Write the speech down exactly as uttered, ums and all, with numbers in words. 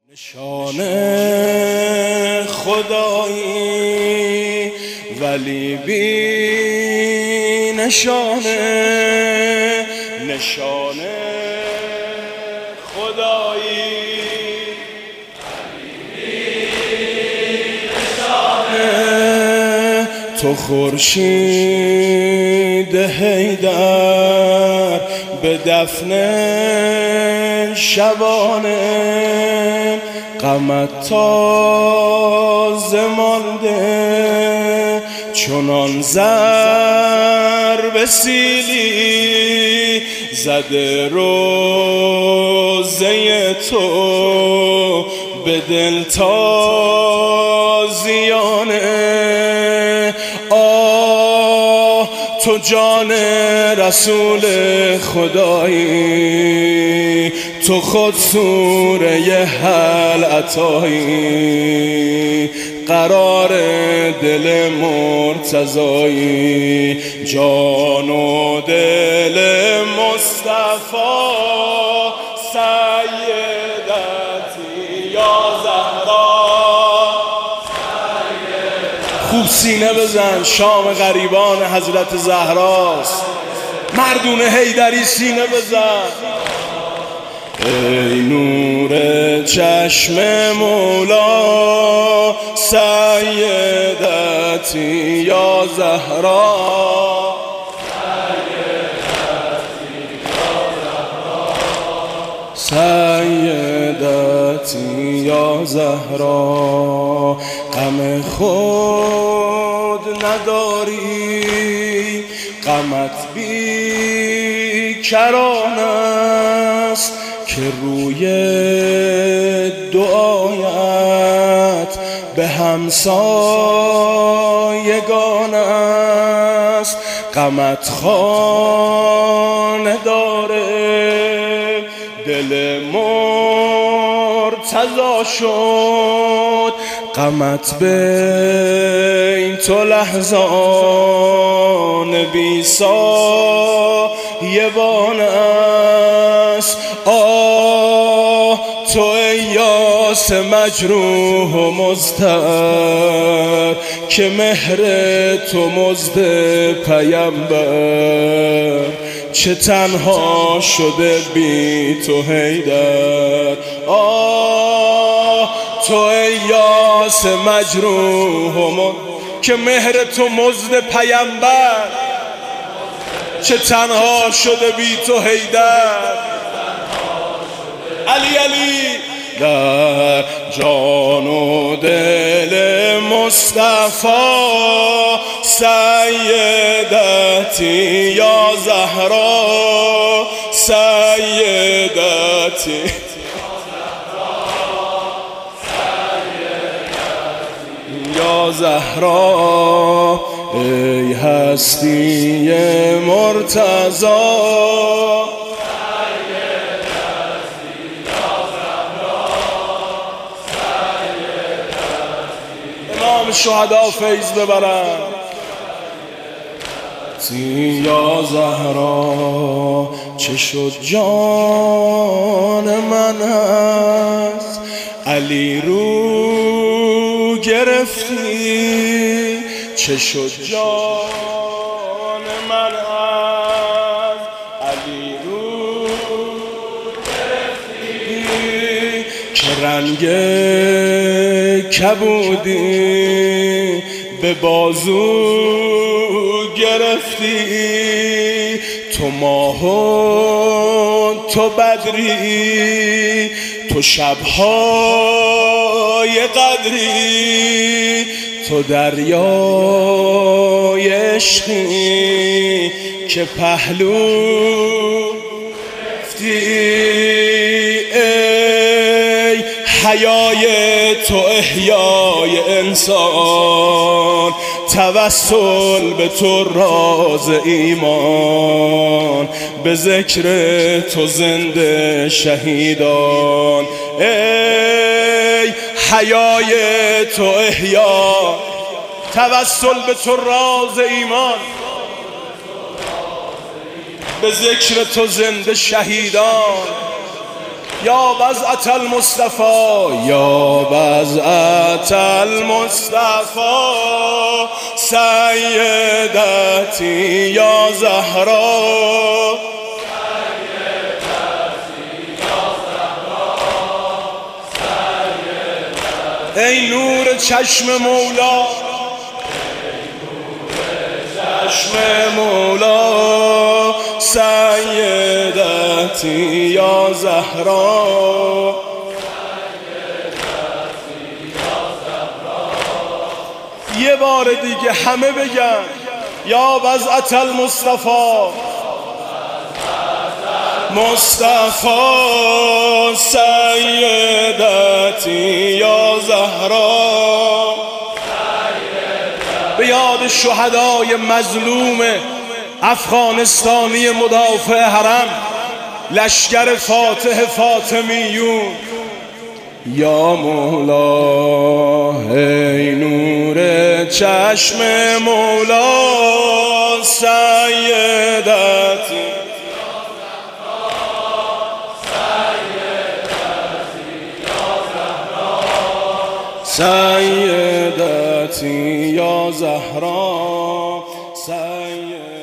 نشانه خدایی ولی بی نشانه، نشانه خدایی ولی بی نشانه. تو خورشید حیدر به دفن شبانه، غمت تازه مانده چنان ضرب سیلی زده روزه تو به دل تازیانه. آه تو جان رسول خدایی، تو خود سوره حل عطایی، قرار دل مرتضایی، جان و دل مصطفی سیدتی یا زهرا. خوب سینه بزن، شام غریبان حضرت زهراست. مردون حیدری سینه بزن. ای نور چشم مولا سیدتی یا زهرا، سیدتی یا زهرا. غم خود نداری، غمت بی کران است که روی دعایت به همسایگان است. غمت خانه داره، دل مرتضی شد، غمت بین تو لحظان بی سایبان است. آه تو ای یاس مجروح و مضطر که مهر تو مزد پیمبر، چه تنها شده بی تو حیدر. آه تو ای یاس مجروح و مضطر که مهر تو مزد پیمبر، چه تنها شده بی تو حیدر. علی علی در جان و دل مصطفی سیدتی یا زهرا، سیدتی یا زهرا. ای هستی مرتضی امام شهدا فیض ببرن. یا زهرا چه شد جان من هست، علی رو گرفتی. چه شد جان من هست، علی رو گرفتی. که رنگ کبودی به بازو گرفتی. تو ماه و تو بدری، تو شبهای قدری، تو دریای عشقی که پهلو گرفتی. حیای تو احیای انسان، توسل به تو راز ایمان، به ذکر تو زنده شهیدان. ای حیای تو احیا، توسل به تو راز ایمان، به ذکر تو زنده شهیدان. یا بضعة المصطفى یا بضعة المصطفى سیدتی یا زهرا ای نور چشم مولا چشم مولا سیدتی یا زهرا یه بار دیگه همه بگن یا بضعة المصطفى مصطفى سیدتی یا زهرا به یاد شهدای مظلوم افغانستانی مدافع حرم لشکر فاتح فاطمیون یا مولا ای نور چشم مولا سیدتی سیدتی یا زهرا سید